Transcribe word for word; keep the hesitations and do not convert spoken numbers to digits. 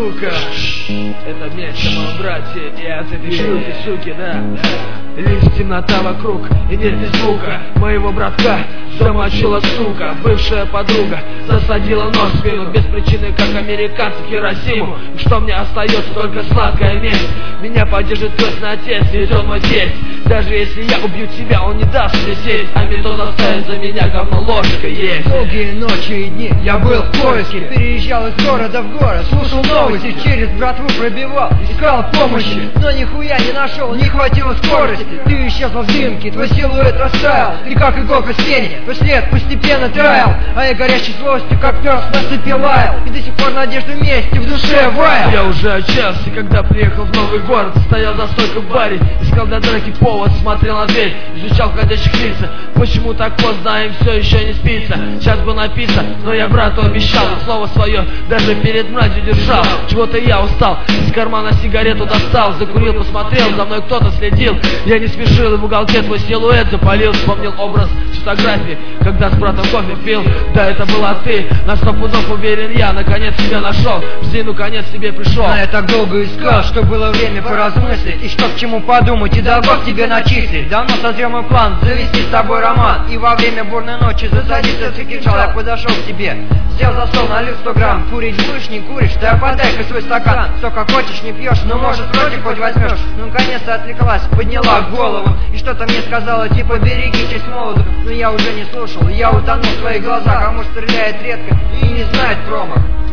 сука. Это место, мои братья, и от этой шлюхи, суки, да. Лишь темнота вокруг, и нет ни звука. Моего братка замочила сука. Бывшая подруга засадила нож в спину без причины, как американцы в Хиросиму. И что мне остается, только сладкая месть. Меня поддержит крестный отец, ведь он мой тесть. Даже если я убью тебя, он не даст мне сесть. А метод оставит за меня говно ложкой есть. Долгие ночи и дни я был в поиске, переезжал из города в город, слушал новости, через братву пробивал, искал помощи, но нихуя не нашел, не хватило скорости. Ты исчезла в дымке, твой силуэт растаял, и как иголка в стене, твой след постепенно таял. А я горящей злостью, как пес на цепи лаял, и до сих пор надежду вместе в душе ваял. Я уже отчаялся, когда приехал в новый город. Стоял за стойкой в баре, искал для драки повод, смотрел на дверь, изучал входящих лица. Почему так поздно, а им все еще не спится? Сейчас бы написано, но я брату обещал, слово свое даже перед мразью держал. Чего-то я устал, из кармана сигарету достал, закурил, посмотрел, за мной кто-то следил. Я не спешил, и в уголке твой силуэт запалил. Вспомнил образ фотографии, когда с братом кофе пил. Да, это была ты, на сто пудов уверен я. Наконец тебя нашел, жди, ну конец тебе пришел. Но я так долго искал, что было время поразмыслить, и что к чему подумать, и долгов тебе начислить. Давно созрел мой план завести с тобой роман, и во время бурной ночи засадиться за кинжал. Я подошел к тебе, сел за стол, налил сто грамм. Курить будешь, не куришь, да подай-ка свой стакан. Столько хочешь, не пьешь, но может против хоть возьмешь. Ну наконец-то отвлеклась, подняла голову, и что-то мне сказала, типа береги честь молоду. Но я уже не слушал, я утонул в твоих глазах, а муж стреляет редко и не знает промах.